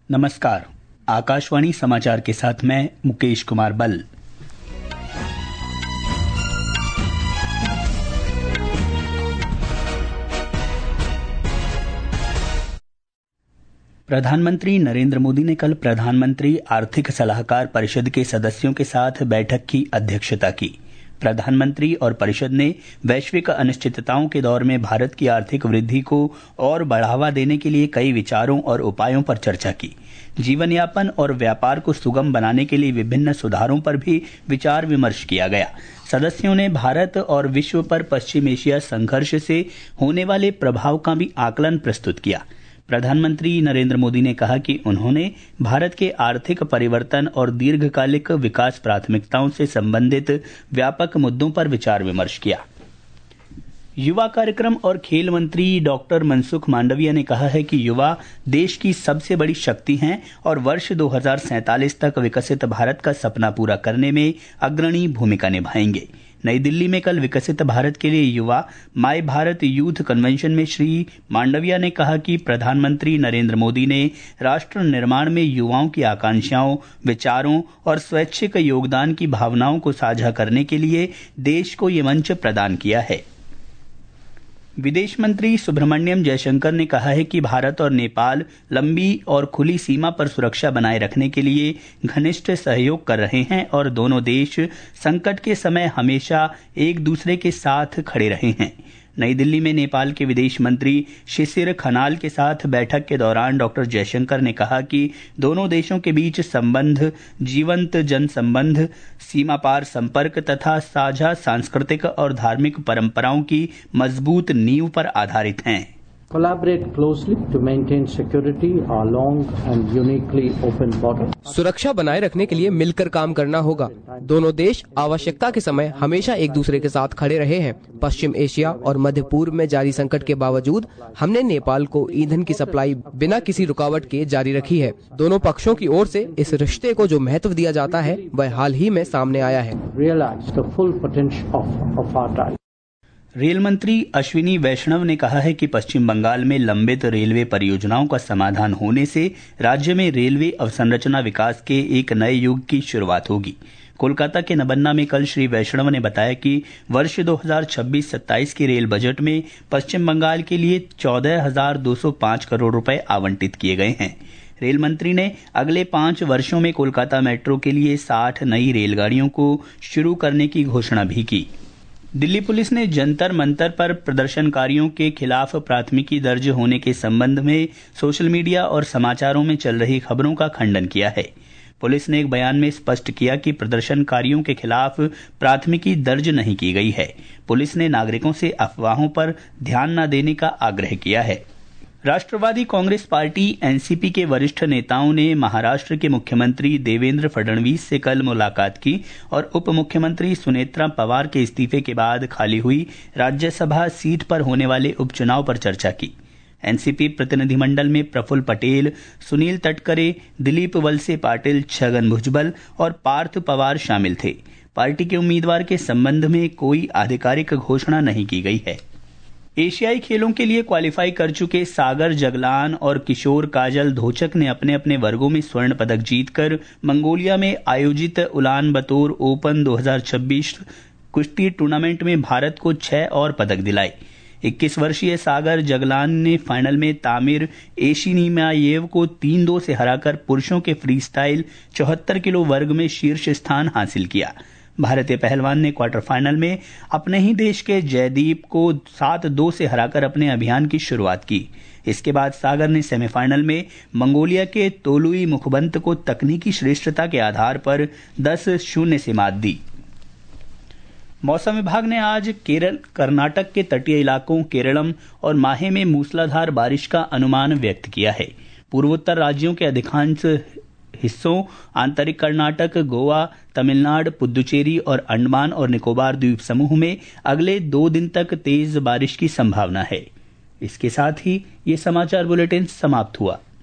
नमस्कार। आकाशवाणी समाचार के साथ मैं मुकेश कुमार बल। प्रधानमंत्री नरेंद्र मोदी ने कल प्रधानमंत्री आर्थिक सलाहकार परिषद के सदस्यों के साथ बैठक की अध्यक्षता की। प्रधानमंत्री और परिषद ने वैश्विक अनिश्चितताओं के दौर में भारत की आर्थिक वृद्धि को और बढ़ावा देने के लिए कई विचारों और उपायों पर चर्चा की। जीवन यापन और व्यापार को सुगम बनाने के लिए विभिन्न सुधारों पर भी विचार विमर्श किया गया। सदस्यों ने भारत और विश्व पर पश्चिम एशिया संघर्ष से होने वाले प्रभाव का भी आकलन प्रस्तुत किया। प्रधानमंत्री नरेंद्र मोदी ने कहा कि उन्होंने भारत के आर्थिक परिवर्तन और दीर्घकालिक विकास प्राथमिकताओं से संबंधित व्यापक मुद्दों पर विचार विमर्श किया। युवा कार्यक्रम और खेल मंत्री डॉक्टर मनसुख मांडविया ने कहा है कि युवा देश की सबसे बड़ी शक्ति हैं और वर्ष 2047 तक विकसित भारत का सपना पूरा करने में अग्रणी भूमिका निभाएंगे। नई दिल्ली में कल विकसित भारत के लिए युवा माय भारत यूथ कन्वेंशन में श्री मांडविया ने कहा कि प्रधानमंत्री नरेंद्र मोदी ने राष्ट्र निर्माण में युवाओं की आकांक्षाओं, विचारों और स्वैच्छिक योगदान की भावनाओं को साझा करने के लिए देश को ये मंच प्रदान किया है। विदेश मंत्री सुब्रमण्यम जयशंकर ने कहा है कि भारत और नेपाल लंबी और खुली सीमा पर सुरक्षा बनाए रखने के लिए घनिष्ठ सहयोग कर रहे हैं और दोनों देश संकट के समय हमेशा एक दूसरे के साथ खड़े रहे हैं। नई दिल्ली में नेपाल के विदेश मंत्री शिशिर खनाल के साथ बैठक के दौरान डॉक्टर जयशंकर ने कहा कि दोनों देशों के बीच संबंध जीवंत जन संबंध, सीमा पार संपर्क तथा साझा सांस्कृतिक और धार्मिक परंपराओं की मजबूत नींव पर आधारित हैं। Collaborate closely to maintain security along and uniquely open border. सुरक्षा बनाए रखने के लिए मिलकर काम करना होगा। दोनों देश आवश्यकता के समय हमेशा एक दूसरे के साथ खड़े रहे हैं। पश्चिम एशिया और मध्य पूर्व में जारी संकट के बावजूद हमने नेपाल को ईंधन की सप्लाई बिना किसी रुकावट के जारी रखी है। दोनों पक्षों की ओर से इस रिश्ते को जो महत्व दिया जाता है वह हाल ही में सामने आया है। Realize the full potential of our ties. Rail मंत्री अश्विनी वैष्णव ने कहा है कि पश्चिम बंगाल में लंबित रेलवे परियोजनाओं का समाधान होने से राज्य में रेलवे अवसंरचना विकास के एक नए युग की शुरुआत होगी। कोलकाता के नबन्ना में कल श्री वैष्णव ने बताया कि वर्ष 2026-27 के रेल बजट में पश्चिम बंगाल के लिए 14,205 करोड़ रुपए आवंटित किए गए हैं। रेल मंत्री ने अगले 5 वर्षों में कोलकाता मेट्रो के लिए 60 नई रेलगाड़ियों को शुरू करने की घोषणा भी की। दिल्ली पुलिस ने जंतर मंतर पर प्रदर्शनकारियों के खिलाफ प्राथमिकी दर्ज होने के संबंध में सोशल मीडिया और समाचारों में चल रही खबरों का खंडन किया है। पुलिस ने एक बयान में स्पष्ट किया कि प्रदर्शनकारियों के खिलाफ प्राथमिकी दर्ज नहीं की गई है। पुलिस ने नागरिकों से अफवाहों पर ध्यान न देने का आग्रह किया है। राष्ट्रवादी कांग्रेस पार्टी एनसीपी के वरिष्ठ नेताओं ने महाराष्ट्र के मुख्यमंत्री देवेंद्र फडणवीस से कल मुलाकात की और उप मुख्यमंत्री सुनेत्रा पवार के इस्तीफे के बाद खाली हुई राज्यसभा सीट पर होने वाले उपचुनाव पर चर्चा की। एनसीपी प्रतिनिधिमंडल में प्रफुल्ल पटेल, सुनील तटकरे, दिलीप वलसे पाटिल, छगन भुजबल और पार्थ पवार शामिल थे। पार्टी के उम्मीदवार के संबंध में कोई आधिकारिक घोषणा नहीं की गई है। एशियाई खेलों के लिए क्वालिफाई कर चुके सागर जगलान और किशोर काजल धोचक ने अपने अपने वर्गों में स्वर्ण पदक जीतकर मंगोलिया में आयोजित उलान बतोर ओपन 2026 कुश्ती टूर्नामेंट में भारत को 6 और पदक दिलाए। 21 वर्षीय सागर जगलान ने फाइनल में तामिर एशिनीमायेव को 3-2 से हराकर पुरुषों के फ्री स्टाइल 74 किलो वर्ग में शीर्ष स्थान हासिल किया। भारतीय पहलवान ने क्वार्टर फाइनल में अपने ही देश के जयदीप को 7-2 से हराकर अपने अभियान की शुरुआत की। इसके बाद सागर ने सेमीफाइनल में मंगोलिया के तोलुई मुखबंत को तकनीकी श्रेष्ठता के आधार पर 10-0 से मात दी। मौसम विभाग ने आज कर्नाटक के तटीय इलाकों केरलम और माहे में मूसलाधार बारिश का अनुमान व्यक्त किया है। पूर्वोत्तर राज्यों के अधिकांश हिस्सों, आंतरिक कर्नाटक, गोवा, तमिलनाडु, पुदुचेरी और अंडमान और निकोबार द्वीप समूह में अगले 2 दिन तक तेज बारिश की संभावना है। इसके साथ ही ये समाचार बुलेटिन समाप्त हुआ।